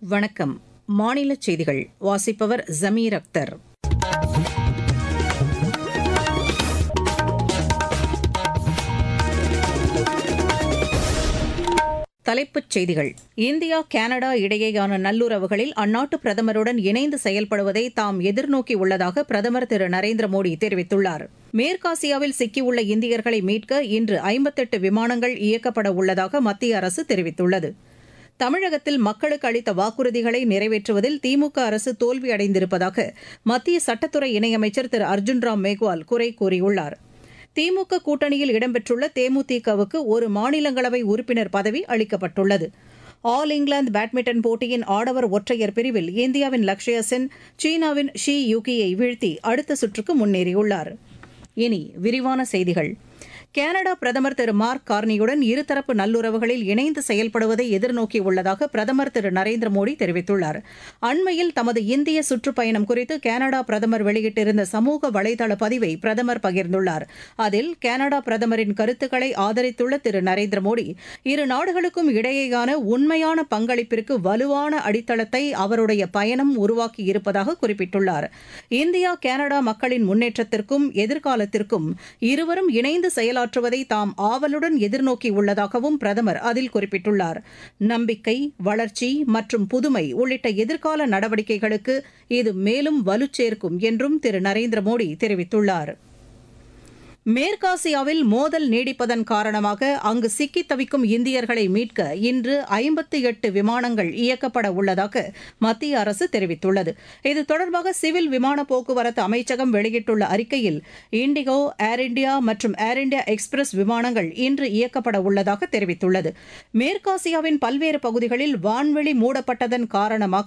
வணக்கம். மாநில செய்திகள் வாசிப்பவர் ஜமீர் அக்தர். தலைப்புச் செய்திகள். இந்தியா கனடா இடையேயான நல்லுறவுகளில் அந்நாட்டு பிரதமருடன் இணைந்து செயல்படுவதை தாம் எதிர்நோக்கியுள்ளதாக பிரதமர் திரு நரேந்திர மோடி தெரிவித்துள்ளார். மேற்காசியாவில் சிக்கியுள்ள இந்தியர்களை மீட்க இன்று 58 விமானங்கள் இயக்கப்பட உள்ளதாக மத்திய அரசு தெரிவித்துள்ளது. தமிழகத்தில் மக்களுக்கு அளித்த வாக்குறுதிகளை நிறைவேற்றுவதில் திமுக அரசு தோல்வியடைந்திருப்பதாக மத்திய சட்டத்துறை இணையமைச்சர் திரு அர்ஜுன் ராம் மேக்வால் குறை கூறியுள்ளார். திமுக கூட்டணியில் இடம்பெற்றுள்ள தேமுதிகவுக்கு ஒரு மாநிலங்களவை உறுப்பினர் பதவி அளிக்கப்பட்டுள்ளது. ஆல் இங்கிலாந்து பேட்மிண்டன் போட்டியின் ஆடவர் ஒற்றையர் பிரிவில் இந்தியாவின் லக்ஷயா சென் சீனாவின் ஷி யூகியை வீழ்த்தி அடுத்த சுற்றுக்கு முன்னேறியுள்ளார். இனி விரிவான செய்திகள். கனடா பிரதமர் திரு மார்க் கார்னியுடன் இருதரப்பு நல்லுறவுகளில் இணைந்து செயல்படுவதை எதிர்நோக்கியுள்ளதாக பிரதமர் திரு நரேந்திர மோடி தெரிவித்துள்ளார். அண்மையில் தமது இந்திய சுற்றுப்பயணம் குறித்து கனடா பிரதமர் வெளியிட்டிருந்த சமூக வலைதள பதிவை பிரதமர் பகிர்ந்துள்ளார். அதில் கனடா பிரதமரின் கருத்துக்களை ஆதரித்துள்ள திரு நரேந்திர மோடி, இரு நாடுகளுக்கும் இடையேயான உண்மையான பங்களிப்பிற்கு வலுவான அடித்தளத்தை அவருடைய பயணம் உருவாக்கியிருப்பதாக குறிப்பிட்டுள்ளார். இந்தியா கனடா மக்களின் முன்னேற்றத்திற்கும் எதிர்காலத்திற்கும் இருவரும் இணைந்து செயலாற்றுவதை தாம் ஆவலுடன் எதிர்நோக்கியுள்ளதாகவும் பிரதமர் அதில் குறிப்பிட்டுள்ளார். நம்பிக்கை, வளர்ச்சி மற்றும் புதுமை உள்ளிட்ட எதிர்கால நடவடிக்கைகளுக்கு இது மேலும் வலுச்சேர்க்கும் என்றும் திரு நரேந்திர மோடி தெரிவித்துள்ளார். மேற்காசியாவில் மோதல் நீடிப்பதன் காரணமாக அங்கு சிக்கித் தவிக்கும் இந்தியர்களை மீட்க இன்று 58 விமானங்கள் இயக்கப்பட உள்ளதாக மத்திய அரசு தெரிவித்துள்ளது. இது தொடர்பாக சிவில் விமான போக்குவரத்து அமைச்சகம் வெளியிட்டுள்ள அறிக்கையில், இண்டிகோ, ஏர் இண்டியா மற்றும் ஏர் இண்டியா எக்ஸ்பிரஸ் விமானங்கள் இன்று இயக்கப்பட உள்ளதாக தெரிவித்துள்ளது. மேற்காசியாவின் பல்வேறு பகுதிகளில் வான்வெளி மூடப்பட்டதன் காரணமாக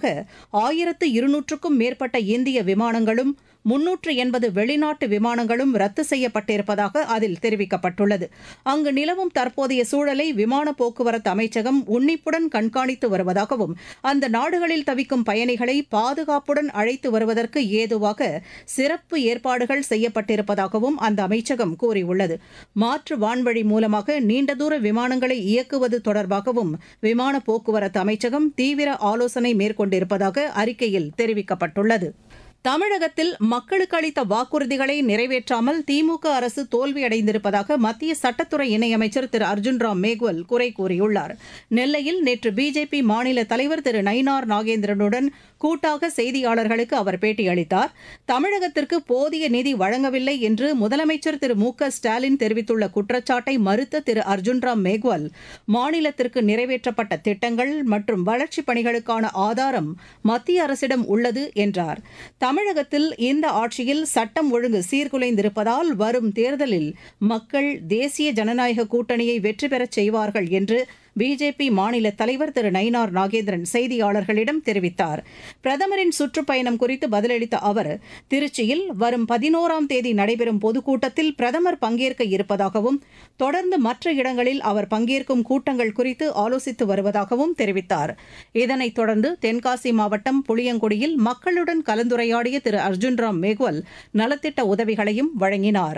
1200க்கும் மேற்பட்ட இந்திய விமானங்களும் 380 வெளிநாட்டு விமானங்களும் ரத்து செய்யப்பட்டிருப்பதாக அதில் தெரிவிக்கப்பட்டுள்ளது. அங்கு நிலவும் தற்போதைய சூழலை விமான போக்குவரத்து அமைச்சகம் உன்னிப்புடன் கண்காணித்து வருவதாகவும், அந்த நாடுகளில் தவிக்கும் பயணிகளை பாதுகாப்புடன் அழைத்து வருவதற்கு ஏதுவாக சிறப்பு ஏற்பாடுகள் செய்யப்பட்டிருப்பதாகவும் அந்த அமைச்சகம் கூறியுள்ளது. மாற்று வான்வழி மூலமாக நீண்ட தூர விமானங்களை இயக்குவது தொடர்பாகவும் விமான போக்குவரத்து அமைச்சகம் தீவிர ஆலோசனை மேற்கொண்டிருப்பதாக அறிக்கையில் தெரிவிக்கப்பட்டுள்ளது. தமிழகத்தில் மக்களுக்கு அளித்த வாக்குறுதிகளை நிறைவேற்றாமல் திமுக அரசு தோல்வியடைந்திருப்பதாக மத்திய சட்டத்துறை இணையமைச்சர் திரு அர்ஜுன் ராம் மேக்வால் குறை கூறியுள்ளார். நெல்லையில் நேற்று பிஜேபி மாநில தலைவர் திரு நயினார் நாகேந்திரனுடன் கூட்டாக செய்தியாளர்களுக்கு அவர் பேட்டியளித்தார். தமிழகத்திற்கு போதிய நிதி வழங்கவில்லை என்று முதலமைச்சர் திரு மு க ஸ்டாலின் தெரிவித்துள்ள குற்றச்சாட்டை மறுத்த திரு அர்ஜுன் ராம் மேக்வால், மாநிலத்திற்கு நிறைவேற்றப்பட்ட திட்டங்கள் மற்றும் வளர்ச்சிப் பணிகளுக்கான ஆதாரம் மத்திய அரசிடம் உள்ளது என்றார். தமிழகத்தில் இந்த ஆட்சியில் சட்டம் ஒழுங்கு சீர்குலைந்திருப்பதால் வரும் தேர்தலில் மக்கள் தேசிய ஜனநாயக கூட்டணியை வெற்றி பெறச் செய்வார்கள் என்று பிஜேபி மாநில தலைவர் திரு நயினார் நாகேந்திரன் செய்தியாளர்களிடம் தெரிவித்தார். பிரதமரின் சுற்றுப்பயணம் குறித்து பதிலளித்த அவர், திருச்சியில் வரும் 11ஆம் தேதி நடைபெறும் பொதுக்கூட்டத்தில் பிரதமர் பங்கேற்க இருப்பதாகவும், தொடர்ந்து மற்ற இடங்களில் அவர் பங்கேற்கும் கூட்டங்கள் குறித்து ஆலோசித்து வருவதாகவும் தெரிவித்தார். இதனைத் தொடர்ந்து தென்காசி மாவட்டம் புளியங்குடியில் மக்களுடன் கலந்துரையாடிய திரு அர்ஜுன் ராம் மேக்வால் நலத்திட்ட உதவிகளையும் வழங்கினார்.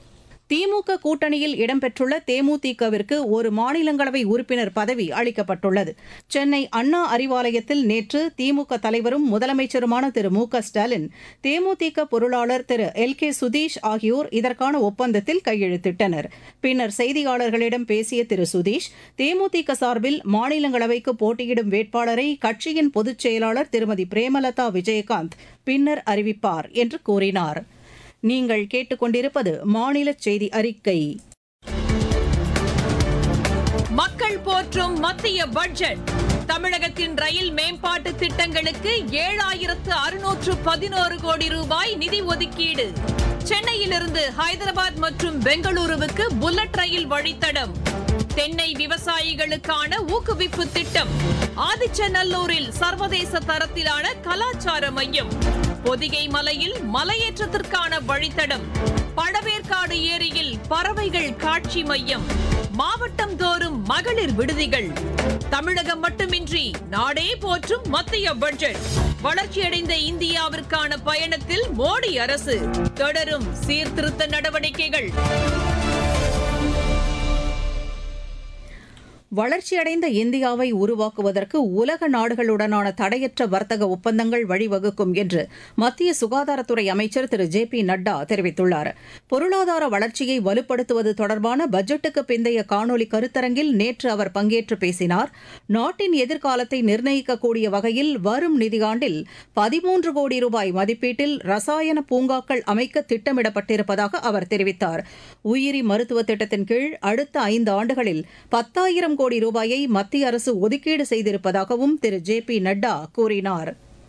திமுக கூட்டணியில் இடம்பெற்றுள்ள தேமுதிகவிற்கு ஒரு மாநிலங்களவை உறுப்பினர் பதவி அளிக்கப்பட்டுள்ளது. சென்னை அண்ணா அறிவாலயத்தில் நேற்று திமுக தலைவரும் முதலமைச்சருமான திரு மு க ஸ்டாலின், தேமுதிக பொருளாளர் திரு எல்.கே. சுதீஷ் ஆகியோர் இதற்கான ஒப்பந்தத்தில் கையெழுத்திட்டனர். பின்னர் செய்தியாளர்களிடம் பேசிய திரு சுதீஷ், தேமுதிக சார்பில் மாநிலங்களவைக்கு போட்டியிடும் வேட்பாளரை கட்சியின் பொதுச் செயலாளர் திருமதி பிரேமலதா விஜயகாந்த் பின்னர் அறிவிப்பார் என்று கூறினார். நீங்கள் கேட்டுக்கொண்டிருப்பது மாநில செய்தி அறிக்கை. மக்கள் போற்றும் மத்திய பட்ஜெட். தமிழகத்தின் ரயில் மேம்பாட்டு திட்டங்களுக்கு 7611 கோடி ரூபாய் நிதி ஒதுக்கீடு. சென்னையிலிருந்து ஹைதராபாத் மற்றும் பெங்களூருவுக்கு புல்லட் ரயில் வழித்தடம். தென்னை விவசாயிகளுக்கான ஊக்குவிப்பு திட்டம். ஆதிச்சநல்லூரில் சர்வதேச தரத்திலான கலாச்சார மையம். பொதிகை மலையில் மலையேற்றத்திற்கான வழித்தடம். பழவேற்காடு ஏரியில் பறவைகள் காட்சி மையம். மாவட்டம் தோறும் மகளிர் விடுதிகள். தமிழகம் மட்டுமின்றி நாடே போற்றும் மத்திய பட்ஜெட். வளர்ச்சியடைந்த இந்தியாவிற்கான பயணத்தில் மோடி அரசு. தொடரும் சீர்திருத்த நடவடிக்கைகள். வளர்ச்சியடைந்த இந்தியாவை உருவாக்குவதற்கு உலக நாடுகளுடனான தடையற்ற வர்த்தக ஒப்பந்தங்கள் வழிவகுக்கும் என்று மத்திய சுகாதாரத்துறை அமைச்சர் திரு ஜே பி நட்டா தெரிவித்துள்ளார். பொருளாதார வளர்ச்சியை வலுப்படுத்துவது தொடர்பான பட்ஜெட்டுக்கு பிந்தைய காணொலி கருத்தரங்கில் நேற்று அவர் பங்கேற்று பேசினார். நாட்டின் எதிர்காலத்தை நிர்ணயிக்கக்கூடிய வகையில் வரும் நிதியாண்டில் 13 கோடி ரூபாய் மதிப்பீட்டில் ரசாயன பூங்காக்கள் அமைக்க திட்டமிடப்பட்டிருப்பதாக அவர் தெரிவித்தார். உயிரி மருத்துவ திட்டத்தின் கீழ் அடுத்த 5 ஆண்டுகளில் 10,000 கோடி ரூபாயை மத்திய அரசு ஒதுக்கீடு செய்திருப்பதாகவும் திரு ஜே பி நட்டா கூறினார்.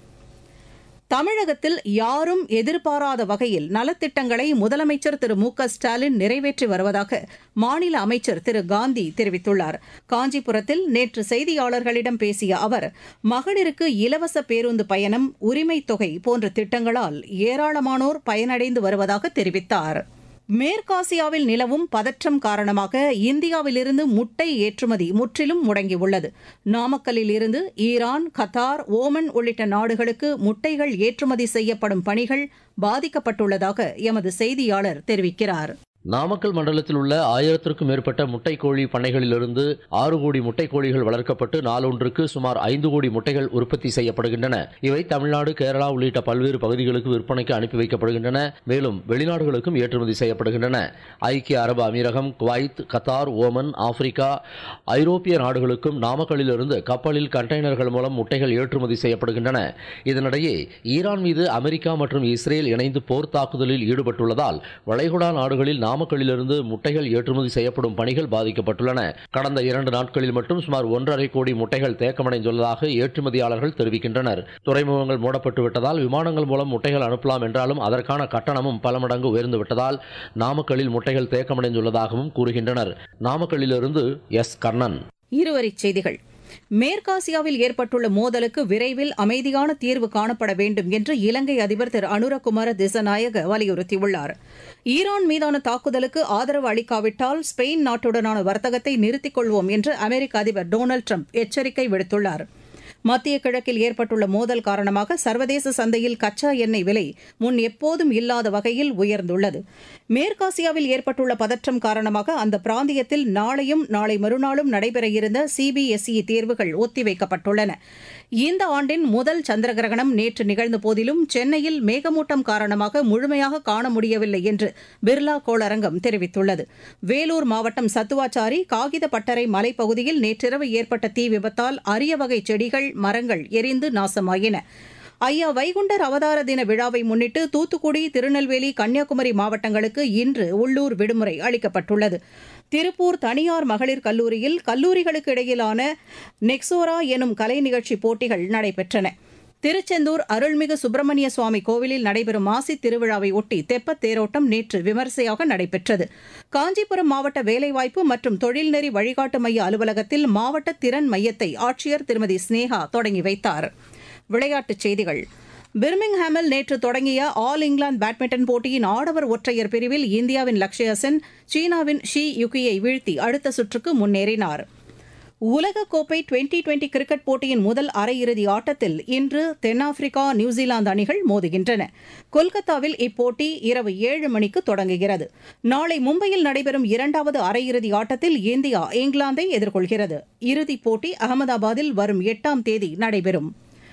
தமிழகத்தில் யாரும் எதிர்பாராத வகையில் நலத்திட்டங்களை முதலமைச்சர் திரு மு க ஸ்டாலின் நிறைவேற்றி வருவதாக மாநில அமைச்சர் திரு காந்தி தெரிவித்துள்ளார். காஞ்சிபுரத்தில் நேற்று செய்தியாளர்களிடம் பேசிய அவர், மகளிருக்கு இலவச பேருந்து பயணம், உரிமைத் தொகை போன்ற திட்டங்களால் ஏராளமானோர் பயனடைந்து வருவதாக தெரிவித்தார். மேற்காசியாவில் நிலவும் பதற்றம் காரணமாக இந்தியாவிலிருந்து முட்டை ஏற்றுமதி முற்றிலும் முடங்கியுள்ளது. நாமக்கல்லில் இருந்து ஈரான், கத்தார், ஓமன் உள்ளிட்ட நாடுகளுக்கு முட்டைகள் ஏற்றுமதி செய்யப்படும் பணிகள் பாதிக்கப்பட்டுள்ளதாக எமது செய்தியாளர் தெரிவிக்கிறார். நாமக்கல் மண்டலத்தில் உள்ள 1000க்கும் மேற்பட்ட முட்டைக்கோழி பண்ணைகளிலிருந்து 6 கோடி முட்டைக்கோழிகள் வளர்க்கப்பட்டு நாளொன்றுக்கு சுமார் 5 கோடி முட்டைகள் உற்பத்தி செய்யப்படுகின்றன. இவை தமிழ்நாடு, கேரளா உள்ளிட்ட பல்வேறு பகுதிகளுக்கு விற்பனைக்கு அனுப்பி வைக்கப்படுகின்றன. மேலும் வெளிநாடுகளுக்கும் ஏற்றுமதி செய்யப்படுகின்றன. ஐக்கிய அரபு அமீரகம், குவைத், கத்தார், ஓமன், ஆப்பிரிக்கா, ஐரோப்பிய நாடுகளுக்கும் நாமக்கல்லிலிருந்து கப்பலில் கண்டெய்னர்கள் மூலம் முட்டைகள் ஏற்றுமதி செய்யப்படுகின்றன. இதனிடையே ஈரான் மீது அமெரிக்கா மற்றும் இஸ்ரேல் இணைந்து போர் தாக்குதலில் ஈடுபட்டுள்ளதால் வளைகுடா நாடுகளில் நாமக்கல்லிலிருந்து முட்டைகள் ஏற்றுமதி செய்யப்படும் பணிகள் பாதிக்கப்பட்டுள்ளன. கடந்த 2 நாட்களில் மட்டும் சுமார் 1.5 கோடி முட்டைகள் தேக்கமடைந்துள்ளதாக ஏற்றுமதியாளர்கள் தெரிவிக்கின்றனர். துறைமுகங்கள் மூடப்பட்டுவிட்டதால் விமானங்கள் மூலம் முட்டைகள் அனுப்பலாம் என்றாலும் அதற்கான கட்டணமும் பல மடங்கு உயர்ந்துவிட்டதால் நாமக்கல்லில் முட்டைகள் தேக்கமடைந்துள்ளதாகவும் கூறுகின்றனர். நாமக்கல்லிலிருந்து எஸ் கண்ணன். இருவரிச் செய்திகள். மேற்காசியாவில் ஏற்பட்டுள்ள மோதலுக்கு விரைவில் அமைதியான தீர்வு காணப்பட வேண்டும் என்று இலங்கை அதிபர் திரு அனுரகுமார திசநாயக வலியுறுத்தியுள்ளார். ஈரான் மீதான தாக்குதலுக்கு ஆதரவு அளிக்காவிட்டால் ஸ்பெயின் நாட்டுடனான வர்த்தகத்தை நிறுத்திக் கொள்வோம் என்று அமெரிக்க அதிபர் டொனால்டு டிரம்ப் எச்சரிக்கை விடுத்துள்ளார். மத்திய கிழக்கில் ஏற்பட்டுள்ள மோதல் காரணமாக சர்வதேச சந்தையில் கச்சா எண்ணெய் விலை முன் எப்போதும் இல்லாத வகையில் உயர்ந்துள்ளது. மேற்காசியாவில் ஏற்பட்டுள்ள பதற்றம் காரணமாக அந்த பிராந்தியத்தில் நாளையும் நாளை மறுநாளும் நடைபெற இருந்த சிபிஎஸ்இ தேர்வுகள் ஒத்திவைக்கப்பட்டுள்ளன. இந்த ஆண்டின் முதல் சந்திரகிரகணம் நேற்று நிகழ்ந்த போதிலும் சென்னையில் மேகமூட்டம் காரணமாக முழுமையாக காண முடியவில்லை என்று பிர்லா கோளரங்கம் தெரிவித்துள்ளது. வேலூர் மாவட்டம் சத்துவாச்சாரி காகித பட்டறை மலைப்பகுதியில் நேற்றிரவு ஏற்பட்ட தீ விபத்தால் அரிய வகை செடிகள், மரங்கள் எரிந்து நாசமாயின. ஐயா வைகுண்டர் அவதார தின விழாவை முன்னிட்டு தூத்துக்குடி, திருநெல்வேலி, கன்னியாகுமரி மாவட்டங்களுக்கு இன்று உள்ளூர் விடுமுறை அளிக்கப்பட்டுள்ளது. திருப்பூர் தனியார் மகளிர் கல்லூரியில் கல்லூரிகளுக்கு இடையிலான நெக்ஸோரா எனும் கலை நிகழ்ச்சி போட்டிகள் நடைபெற்றன. திருச்செந்தூர் அருள்மிகு சுப்பிரமணிய சுவாமி கோவிலில் நடைபெறும் மாசி திருவிழாவை ஒட்டி தெப்பத் தேரோட்டம் நேற்று விமரிசையாக நடைபெற்றது. காஞ்சிபுரம் மாவட்ட வேலைவாய்ப்பு மற்றும் தொழில்நெறி வழிகாட்டு மைய அலுவலகத்தில் மாவட்ட திறன் மையத்தை ஆட்சியர் திருமதி ஸ்னேகா தொடங்கி வைத்தார். விளையாட்டுச் செய்திகள். பிர்மிங்ஹாமில் நேற்று தொடங்கிய ஆல் இங்கிலாந்து பேட்மிண்டன் போட்டியின் ஆடவர் ஒற்றையர் பிரிவில் இந்தியாவின் லக்ஷயா சென் சீனாவின் ஷி யுகியை வீழ்த்தி அடுத்த சுற்றுக்கு முன்னேறினார். உலகக்கோப்பை டுவெண்டி கிரிக்கெட் போட்டியின் முதல் அரையிறுதி ஆட்டத்தில் இன்று தென்னாப்பிரிக்கா, நியூசிலாந்து அணிகள் மோதுகின்றன. கொல்கத்தாவில் இப்போட்டி இரவு 7 மணிக்கு தொடங்குகிறது. நாளை மும்பையில் நடைபெறும் 2வது அரையிறுதி ஆட்டத்தில் இந்தியா இங்கிலாந்தை எதிர்கொள்கிறது. இறுதிப் போட்டி அகமதாபாத்தில் வரும் 8ஆம் தேதி நடைபெறும்.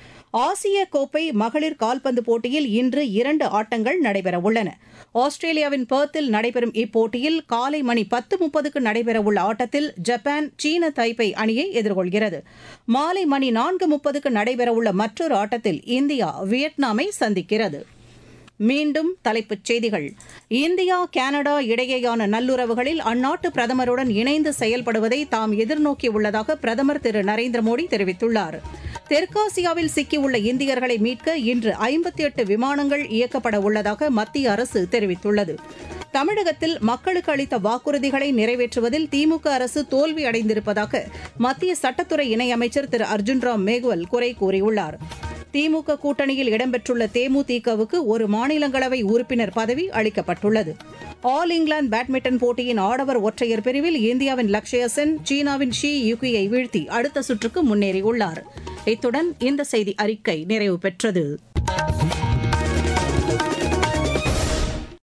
ஆசிய கோப்பை மகளிர் கால்பந்து போட்டியில் இன்று 2 ஆட்டங்கள் நடைபெறவுள்ளன. ஆஸ்திரேலியாவின் பெர்த்தில் நடைபெறும் இப்போட்டியில் காலை மணி 10:30க்கு நடைபெறவுள்ள ஆட்டத்தில் ஜப்பான் சீன தைப்பை அணியை எதிர்கொள்கிறது. மாலை மணி 4:30க்கு நடைபெறவுள்ள மற்றொரு ஆட்டத்தில் இந்தியா வியட்நாமை சந்திக்கிறது. மீண்டும் தலைப்புச் செய்திகள். இந்தியா, கனடா இடையேயான நல்லுறவுகளில் அந்நாட்டு பிரதமருடன் இணைந்து செயல்படுவதை தாம் எதிர்நோக்கியுள்ளதாக பிரதமர் திரு நரேந்திர மோடி தெரிவித்துள்ளார். தெற்காசியாவில் சிக்கியுள்ள இந்தியர்களை மீட்க இன்று 58 விமானங்கள் இயக்கப்பட உள்ளதாக மத்திய அரசு தெரிவித்துள்ளது. தமிழகத்தில் மக்களுக்கு அளித்த வாக்குறுதிகளை நிறைவேற்றுவதில் திமுக அரசு தோல்வியடைந்திருப்பதாக மத்திய சட்டத்துறை இணையமைச்சர் திரு அர்ஜுன் ராம் மேக்வால் குறை கூறியுள்ளார். திமுக கூட்டணியில் இடம்பெற்றுள்ள தேமுதிகவுக்கு ஒரு மாநிலங்களவை உறுப்பினர் பதவி அளிக்கப்பட்டுள்ளது. ஆல் இங்கிலாந்து பேட்மிண்டன் போட்டியின் ஆடவர் ஒற்றையர் பிரிவில் இந்தியாவின் லக்ஷயா சென் சீனாவின் ஷி யுகியை வீழ்த்தி அடுத்த சுற்றுக்கு முன்னேறியுள்ளார். இத்துடன் இந்த செய்தி அறிக்கை நிறைவு பெற்றது.